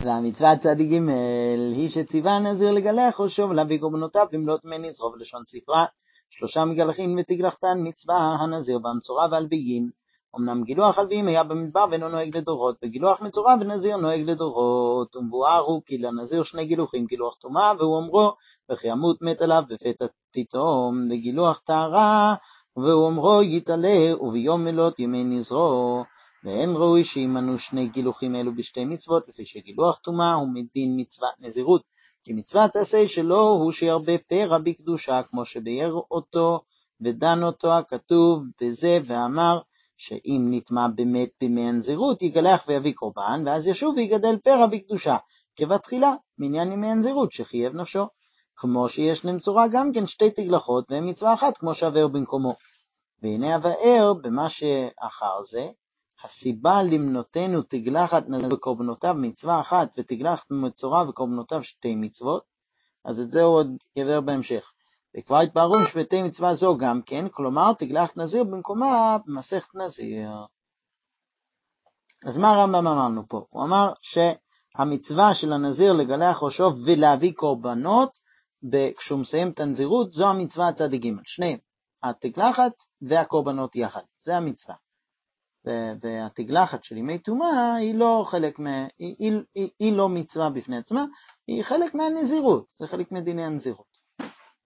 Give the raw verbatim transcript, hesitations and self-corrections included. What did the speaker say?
והמצווה צדיק ג' היא שציווה הנזיר לגלח ראשו ולהביא קורבנותיו במלוא טמא נזרו, ולשון ספרה שלושה מגלחין ותגלחתן מצווה הנזיר במצורע והלוויים. אמנם גילוח הלוויים היה במדבר ואינו נוהג לדורות, וגילוח מצורע ונזיר נוהג לדורות. ומבואר הוא כי לנזיר שני גילוחים, גילוח טומאה והוא אומרו וכי ימות מת עליו בפתע פתאום, וגילוח טהרה והוא אומרו יתעלה וביום מלאת ימי נזרו. ואין ראוי שימנו שני גילוחים אלו בשתי מצוות, לפי שגילוח טומאה הוא מדין מצוות נזירות, כי מצוות עשה שלו הוא שירבה פרע בקדושה, כמו שביאר אותו ודן אותו הכתוב בזה, ואמר שאם נטמא באמת בימי הנזירות יגלח ויביא קורבן, ואז ישוב ויגדל פרע בקדושה, כבתחילה מעניין ימי הנזירות שחייב נפשו. כמו שיש למצורע גם כן שתי תגלחות והם מצווה אחת, כמו שעבר במקומו. והנה הבאר במה שאחר זה, הסיבה למנותנו תגלחת נזיר וקורבנותיו מצווה אחת ותגלחת מצורע וקורבנותיו שתי מצוות, אז את זה הוא עוד יבאר בהמשך. וכבר התבררו שבתי מצווה זו גם כן, כלומר תגלחת נזיר במקומה במסכת נזיר. אז מה הרמב"ם אמרנו פה? הוא אמר שהמצווה של הנזיר לגלח ראשו ולהביא קורבנות כשהוא מסיים את הנזירות, זו המצווה הצדיק ג', שניהם, התגלחת והקורבנות יחד, זה המצווה. והתגלחת של ימי טומאה היא לא חלק מה, היא, היא, היא, היא לא מצווה בפני עצמה, היא חלק מהנזירות, זה חלק מדיני הנזירות.